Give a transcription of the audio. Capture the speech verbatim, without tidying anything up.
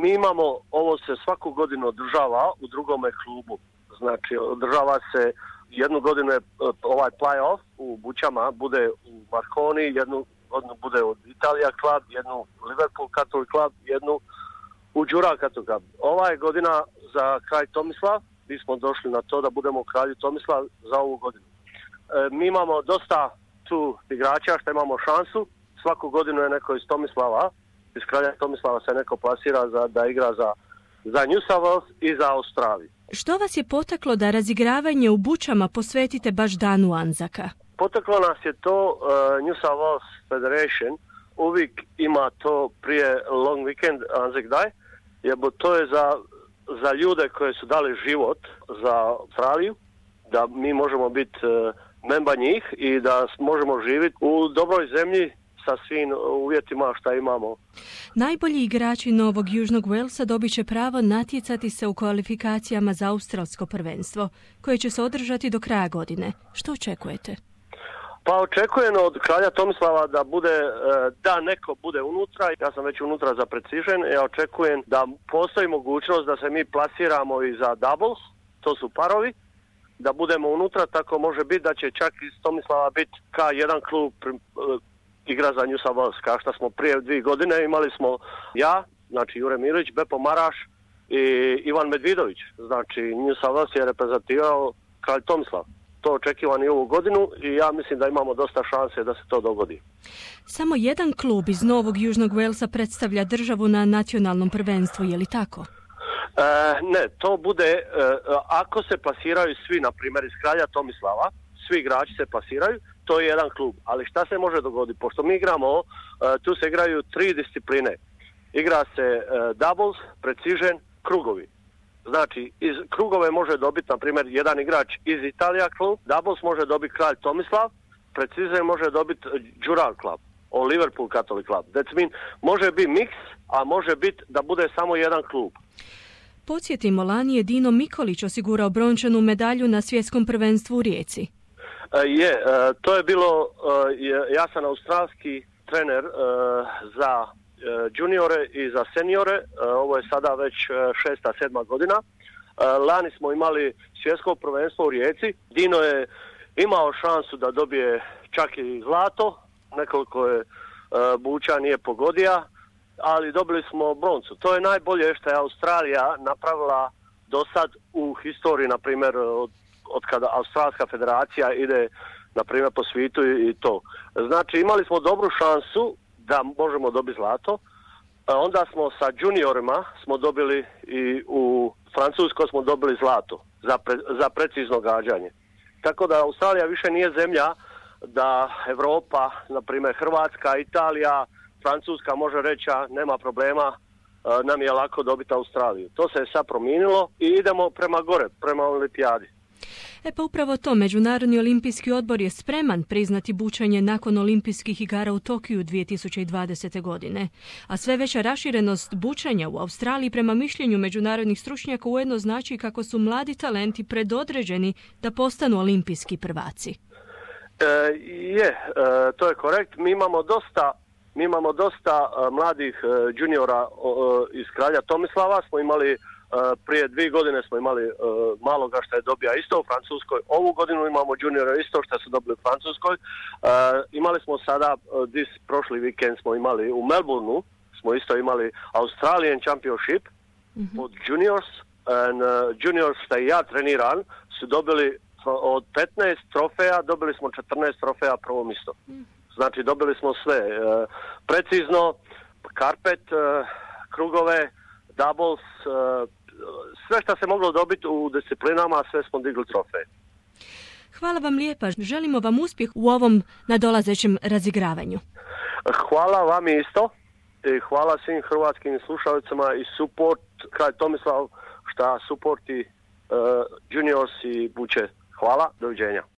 mi imamo, ovo se svaku godinu održava u drugome klubu. Znači, održava se jednu godinu je ovaj play-off u Bućama, bude u Marconi, jednu godinu bude od Italija Club, jednu Liverpool Catholic Club, jednu u Đura Catholic Club. Ova je godina za kralj Tomislav, mi smo došli na to da budemo u kralju Tomislav za ovu godinu. E, mi imamo dosta tu igrača što imamo šansu, svaku godinu je neko iz Tomislava, iz kralja Tomislava se neko plasira za, da igra za, za New South Wales i za Australiju. Što vas je potaklo da razigravanje u Bućama posvetite baš danu Anzaka? Potaklo nas je to, uh, New South Wales Federation uvijek ima to prije long weekend Anzac Day, jer to je za, za ljude koji su dali život za Australiju, da mi možemo biti uh, memba njih i da možemo živjeti u dobroj zemlji sa svim uvjetima što imamo. Najbolji igrači Novog Južnog Walesa dobit će pravo natjecati se u kvalifikacijama za australsko prvenstvo, koje će se održati do kraja godine. Što očekujete? Pa očekujem od kralja Tomislava da bude, da neko bude unutra. Ja sam već unutra za Precision. Ja očekujem da postoji mogućnost da se mi plasiramo i za doubles, to su parovi, da budemo unutra, tako može biti da će čak iz Tomislava biti ka jedan klub igra za New South Wales, kao što smo prije dvije godine imali smo ja, znači Jure Mirović, Bepo Maraš i Ivan Medvidović. Znači New South Wales je reprezentirao kralj Tomislav. To očekivano i ovu godinu i ja mislim da imamo dosta šanse da se to dogodi. Samo jedan klub iz Novog Južnog Walesa predstavlja državu na nacionalnom prvenstvu, je li tako? E, ne, to bude, e, ako se plasiraju svi, na primjer iz kralja Tomislava, svi igrači se plasiraju, to je jedan klub. Ali šta se može dogoditi? Pošto mi igramo, uh, tu se igraju tri discipline. Igra se uh, doubles, precision, krugovi. Znači, iz krugove može dobiti, na primjer, jedan igrač iz Italija klub, doubles može dobiti kralj Tomislav, precision može dobiti Đura Club, o Liverpool Catholic Club. That's mean, može biti miks, a može biti da bude samo jedan klub. Podsjetimo, lani je Dino Mikolić osigurao brončanu medalju na svjetskom prvenstvu u Rijeci. Je, to je bilo, ja sam australski trener za juniore i za seniore, ovo je sada već šesta, sedma godina. Lani smo imali svjetsko prvenstvo u Rijeci, Dino je imao šansu da dobije čak i zlato, nekoliko je buća nije pogodija, ali dobili smo broncu. To je najbolje što je Australija napravila do sad u historiji, na primjer, od od kada Australska federacija ide, na primjer, po svijetu i, i to. Znači, imali smo dobru šansu da možemo dobiti zlato. Onda smo sa juniorima smo dobili i u Francuskoj smo dobili zlato za, pre, za precizno gađanje. Tako da Australija više nije zemlja da Europa, na primjer Hrvatska, Italija, Francuska može reći nema problema, nam je lako dobiti Australiju. To se je sad promijenilo i idemo prema gore, prema olimpijadi. E pa upravo to, Međunarodni olimpijski odbor je spreman priznati bučanje nakon olimpijskih igara u Tokiju dvije tisuće dvadesete. godine. A sve veća raširenost bučanja u Australiji prema mišljenju međunarodnih stručnjaka ujedno znači kako su mladi talenti predodređeni da postanu olimpijski prvaci. E, je, e, to je korekt. Mi imamo dosta, mi imamo dosta e, mladih e, juniora e, iz kralja Tomislava. Smo imali Uh, prije dvije godine smo imali uh, maloga što je dobija isto u Francuskoj. Ovu godinu imamo juniora isto što su dobili u Francuskoj. Uh, imali smo sada, uh, this prošli vikend smo imali u Melbourneu, smo isto imali Australian Championship mm-hmm. od juniors. And, uh, juniors što i ja treniram su dobili od petnaest trofeja, dobili smo četrnaest trofeja prvo mjesto. Mm-hmm. Znači dobili smo sve. Uh, precizno, karpet, uh, krugove, doubles, uh, sve što se moglo dobiti u disciplinama, sve smo digli trofej. Hvala vam lijepa. Želimo vam uspjeh u ovom nadolazećem razigravanju. Hvala vam isto i hvala svim hrvatskim slušalicama i support kralj Tomislav šta supporti uh, juniors i buče. Hvala, doviđenja.